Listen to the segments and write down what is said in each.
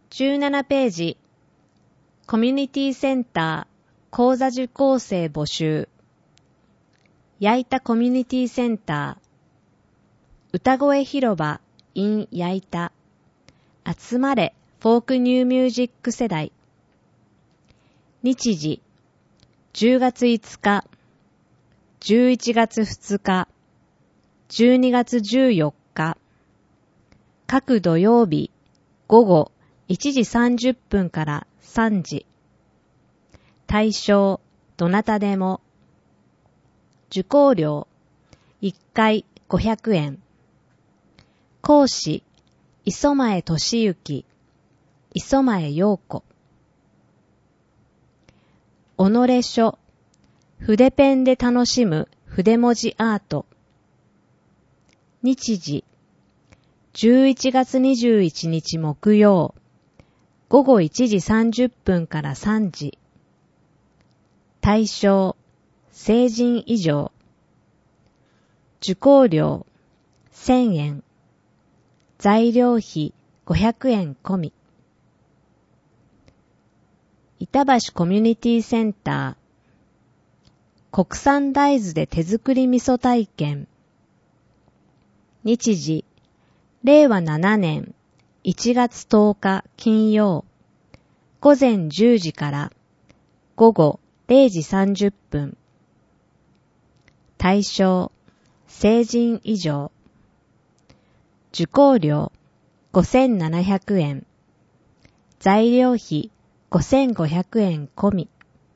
17ページ、コミュニティセンター講座受講生募集。矢板コミュニティセンター、歌声広場 in 矢板。集まれフォークニューミュージック世代。日時、10月5日、11月2日、12月14日。各土曜日、午後1時30分から3時。対象、どなたでも。受講料、1回500円。講師、磯前俊之、磯前陽子。己書、筆ペンで楽しむ筆文字アート。日時、11月21日木曜、午後1時30分から3時。対象、成人以上。受講料、1000円。材料費、500円込み。板橋コミュニティセンター、国産大豆で手作り味噌体験。日時、令和7年1月10日金曜、午前10時から午後0時30分。対象、成人以上。受講料、5700円。材料費、5500円込み。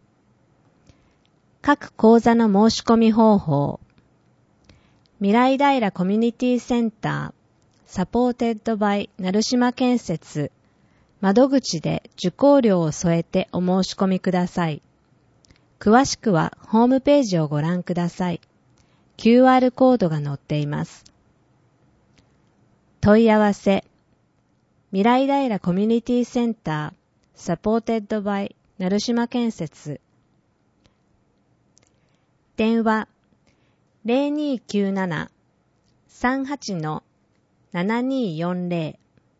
各講座の申し込み方法。未来平コミュニティセンター、サポーテッドバイ成島建設、窓口で受講料を添えてお申し込みください。詳しくはホームページをご覧ください。QR コードが載っています。問い合わせ、未来平コミュニティセンター、サポーテッドバイ成島建設。電話、0297-38-7240。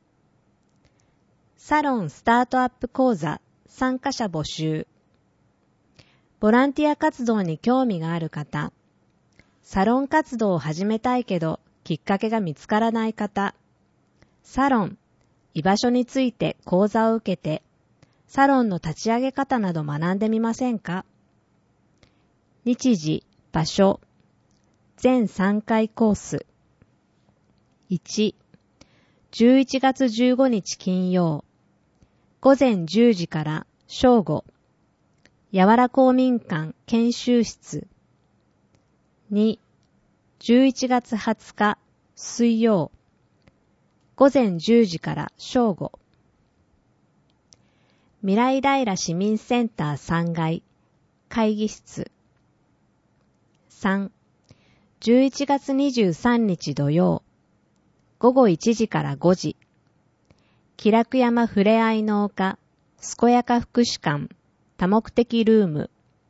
サロンスタートアップ講座参加者募集。ボランティア活動に興味がある方、サロン活動を始めたいけどきっかけが見つからない方、サロン、居場所について講座を受けて、サロンの立ち上げ方など学んでみませんか？日時、場所、全3回コース。1、11月15日金曜、午前10時から正午、やわら公民館研修室。2、11月20日水曜、午前10時から正午。未来平市民センター3階会議室。3、11月23日土曜、午後1時から5時。気楽山ふれあいの丘健やか福祉館多目的ルーム。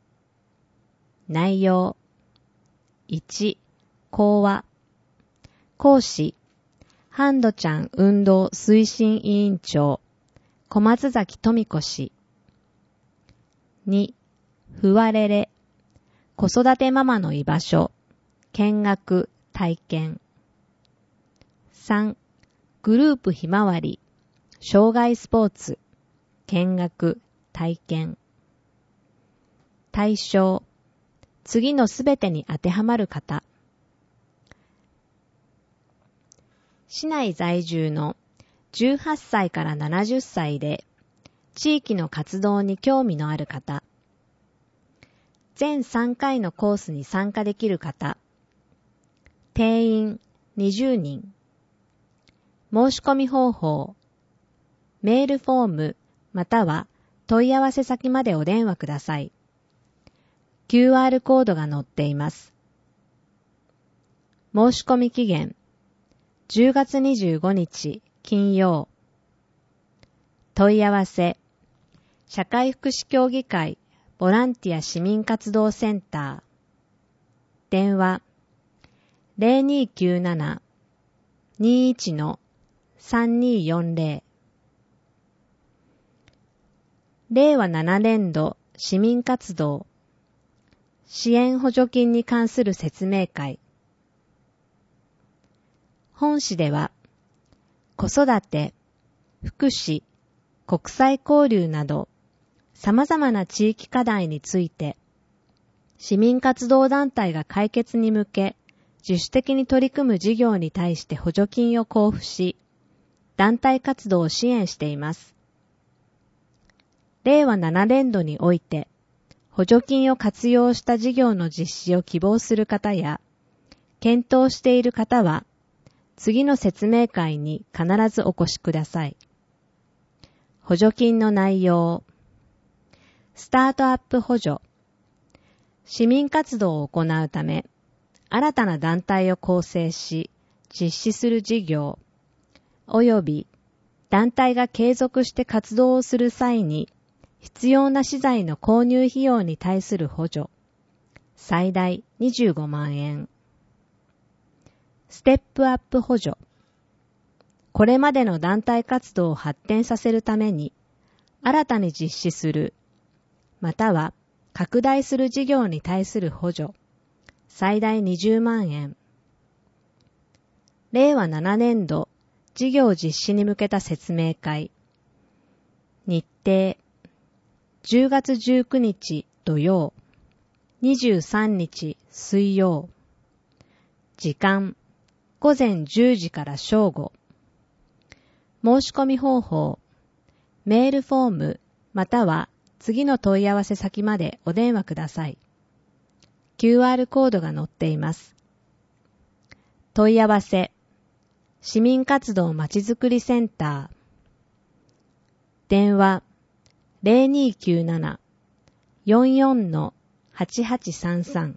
内容。1、講話。講師、ハンドちゃん運動推進委員長、小松崎富子氏。2、ふわれれ。子育てママの居場所、見学、体験。3、グループひまわり、障害スポーツ、見学、体験。対象、次のすべてに当てはまる方。市内在住の18歳から70歳で、地域の活動に興味のある方。全3回のコースに参加できる方。定員20人。申し込み方法。メールフォームまたは問い合わせ先までお電話ください。QR コードが載っています。申し込み期限10月25日金曜。問い合わせ社会福祉協議会ボランティア市民活動センター。電話 0297-21-3240 令和7年度市民活動支援補助金に関する説明会。本誌では子育て、福祉、国際交流など様々な地域課題について市民活動団体が解決に向け自主的に取り組む事業に対して補助金を交付し、団体活動を支援しています。令和7年度において、補助金を活用した事業の実施を希望する方や、検討している方は、次の説明会に必ずお越しください。補助金の内容。スタートアップ補助。市民活動を行うため、新たな団体を構成し、実施する事業、および団体が継続して活動をする際に、必要な資材の購入費用に対する補助、最大25万円。ステップアップ補助。これまでの団体活動を発展させるために、新たに実施する、または拡大する事業に対する補助、最大20万円。令和7年度事業実施に向けた説明会。日程。10月19日土曜、23日水曜。時間、午前10時から正午。申し込み方法、メールフォームまたは次の問い合わせ先までお電話ください。QR コードが載っています。問い合わせ、市民活動まちづくりセンター。電話、0297-44-8833。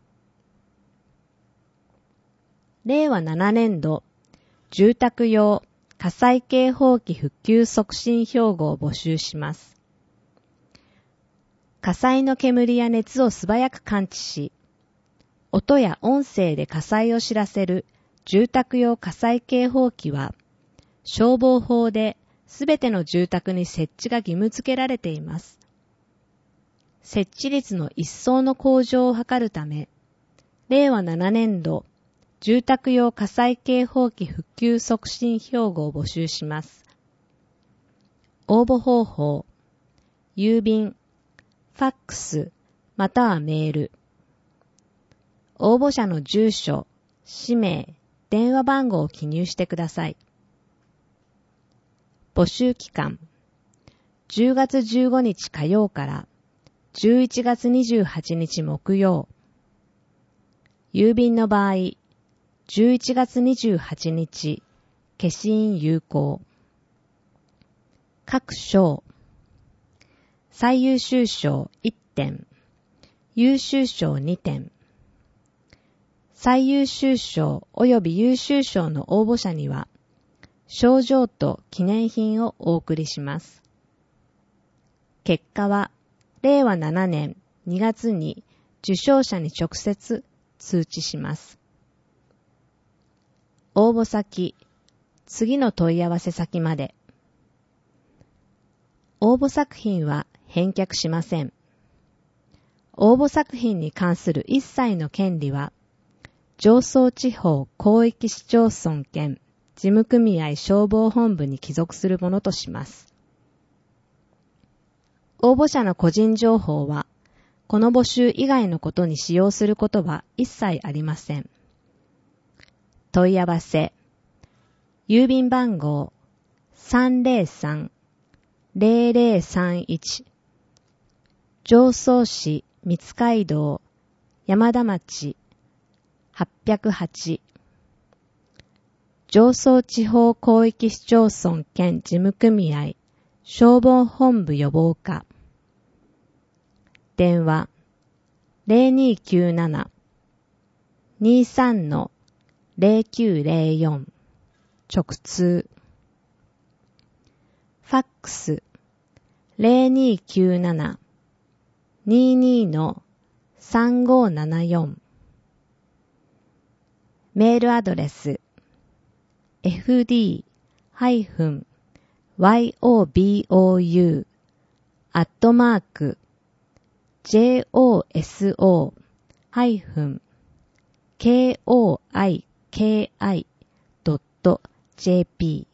令和7年度住宅用火災警報器普及促進標語を募集します。火災の煙や熱を素早く感知し、音や音声で火災を知らせる住宅用火災警報器は、消防法ですべての住宅に設置が義務付けられています。設置率の一層の向上を図るため、令和7年度住宅用火災警報器普及促進標語を募集します。応募方法、郵便、ファックス、またはメール。応募者の住所、氏名、電話番号を記入してください。募集期間、10月15日火曜から11月28日木曜。郵便の場合、11月28日、消印有効。各賞、最優秀賞1点、優秀賞2点。最優秀賞及び優秀賞の応募者には、賞状と記念品をお送りします。結果は、令和7年2月に受賞者に直接通知します。応募先、次の問い合わせ先まで。応募作品は返却しません。応募作品に関する一切の権利は、常総地方広域市町村兼事務組合消防本部に帰属するものとします。応募者の個人情報は、この募集以外のことに使用することは一切ありません。問い合わせ、郵便番号 303-0031 常総市三街道山田町808常総地方広域市町村兼事務組合消防本部予防課。電話 0297-23-0904 直通。ファックス 0297-22-3574 メールアドレス fd-yobou joso-koiki.jp